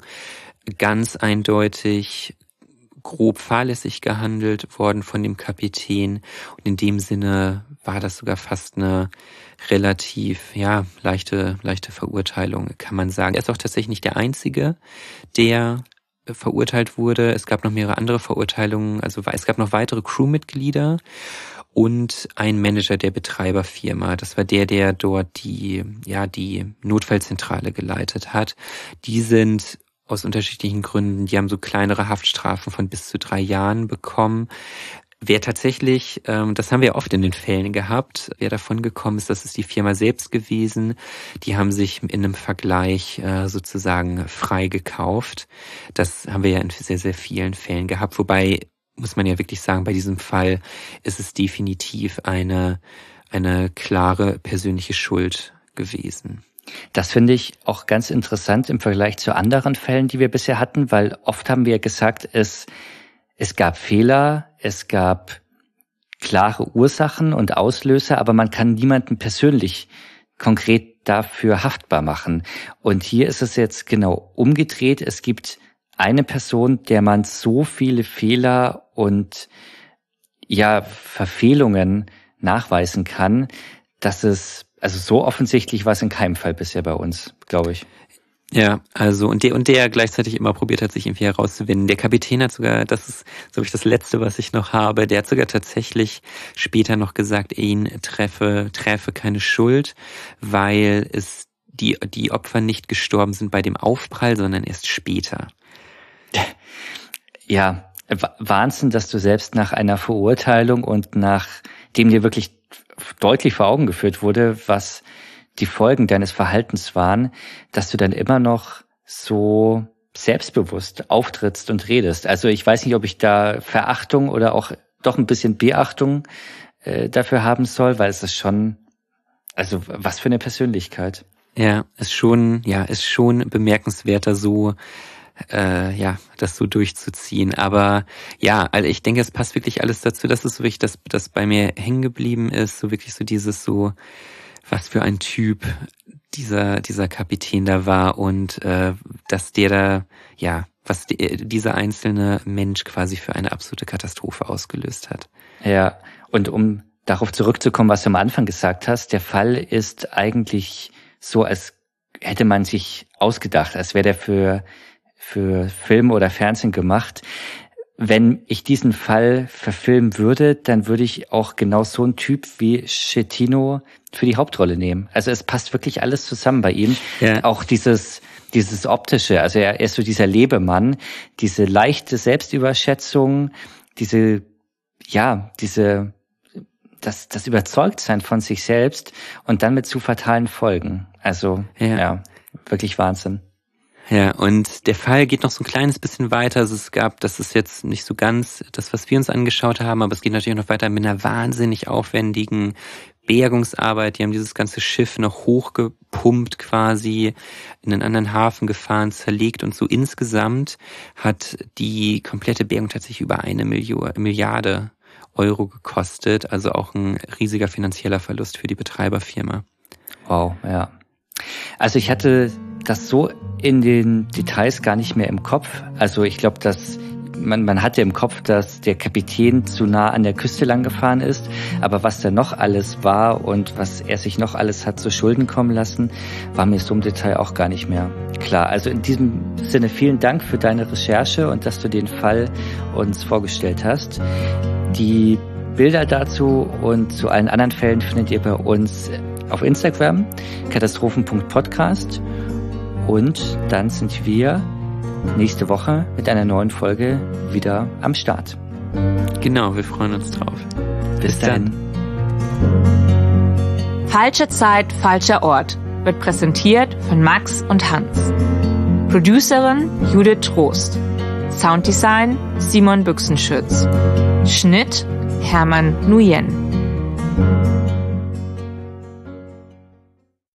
Ganz eindeutig grob fahrlässig gehandelt worden von dem Kapitän. Und in dem Sinne war das sogar fast eine relativ, ja, leichte, leichte Verurteilung, kann man sagen. Er ist auch tatsächlich nicht der Einzige, der verurteilt wurde. Es gab noch mehrere andere Verurteilungen, also es gab noch weitere Crewmitglieder und ein Manager der Betreiberfirma. Das war der, der dort die, ja, die Notfallzentrale geleitet hat. Die sind aus unterschiedlichen Gründen, die haben so kleinere Haftstrafen von bis zu drei Jahren bekommen. Wer tatsächlich, ähm, das haben wir oft in den Fällen gehabt, wer davon gekommen ist, das ist die Firma selbst gewesen. Die haben sich in einem Vergleich äh, sozusagen frei gekauft. Das haben wir ja in sehr, sehr vielen Fällen gehabt. Wobei, muss man ja wirklich sagen, bei diesem Fall ist es definitiv eine, eine klare persönliche Schuld gewesen. Das finde ich auch ganz interessant im Vergleich zu anderen Fällen, die wir bisher hatten, weil oft haben wir gesagt, es, es gab Fehler, es gab klare Ursachen und Auslöser, aber man kann niemanden persönlich konkret dafür haftbar machen. Und hier ist es jetzt genau umgedreht. Es gibt eine Person, der man so viele Fehler und ja Verfehlungen nachweisen kann, dass es also so offensichtlich war es in keinem Fall bisher bei uns, glaube ich. Ja, also und der und der gleichzeitig immer probiert hat, sich irgendwie herauszuwinden. Der Kapitän hat sogar, das ist, glaube ich, das Letzte, was ich noch habe, der hat sogar tatsächlich später noch gesagt, ihn treffe, treffe keine Schuld, weil es die die Opfer nicht gestorben sind bei dem Aufprall, sondern erst später. Ja, Wahnsinn, dass du selbst nach einer Verurteilung und nachdem dir wirklich deutlich vor Augen geführt wurde, was die Folgen deines Verhaltens waren, dass du dann immer noch so selbstbewusst auftrittst und redest. Also ich weiß nicht, ob ich da Verachtung oder auch doch ein bisschen Beachtung äh, dafür haben soll, weil es ist schon, also was für eine Persönlichkeit. Ja, ist schon, ja, ist schon bemerkenswerter so, äh, ja, das so durchzuziehen. Aber ja, also ich denke, es passt wirklich alles dazu. Das ist so wirklich, das, das bei mir hängen geblieben ist, so wirklich so dieses so, was für ein Typ dieser dieser Kapitän da war und äh, dass der da, ja, was die, dieser einzelne Mensch quasi für eine absolute Katastrophe ausgelöst hat. Ja, und um darauf zurückzukommen, was du am Anfang gesagt hast, der Fall ist eigentlich so, als hätte man sich ausgedacht, als wäre der für für Film oder Fernsehen gemacht. Wenn ich diesen Fall verfilmen würde, dann würde ich auch genau so einen Typ wie Schettino für die Hauptrolle nehmen. Also es passt wirklich alles zusammen bei ihm. Ja. Auch dieses dieses Optische. Also er ist so dieser Lebemann, diese leichte Selbstüberschätzung, diese, ja, diese, das, das Überzeugtsein von sich selbst und dann mit zu fatalen Folgen. Also, ja, ja wirklich Wahnsinn. Ja, und der Fall geht noch so ein kleines bisschen weiter. Also es gab, das ist jetzt nicht so ganz das, was wir uns angeschaut haben, aber es geht natürlich noch weiter mit einer wahnsinnig aufwendigen Bergungsarbeit. Die haben dieses ganze Schiff noch hochgepumpt quasi, in einen anderen Hafen gefahren, zerlegt und so insgesamt hat die komplette Bergung tatsächlich über eine Million, Milliarde Euro gekostet. Also auch ein riesiger finanzieller Verlust für die Betreiberfirma. Wow, ja. Also ich hatte das so in den Details gar nicht mehr im Kopf. Also ich glaube, dass man, man hatte im Kopf, dass der Kapitän zu nah an der Küste lang gefahren ist. Aber was da noch alles war und was er sich noch alles hat zu Schulden kommen lassen, war mir so im Detail auch gar nicht mehr klar. Also in diesem Sinne vielen Dank für deine Recherche und dass du den Fall uns vorgestellt hast. Die Bilder dazu und zu allen anderen Fällen findet ihr bei uns auf Instagram, katastrophen punkt podcast. Und dann sind wir nächste Woche mit einer neuen Folge wieder am Start. Genau, wir freuen uns drauf. Bis, Bis dann. Falsche Zeit, falscher Ort wird präsentiert von Max und Hans. Producerin Judith Trost. Sounddesign Simon Büchsenschütz. Schnitt Hermann Nguyen.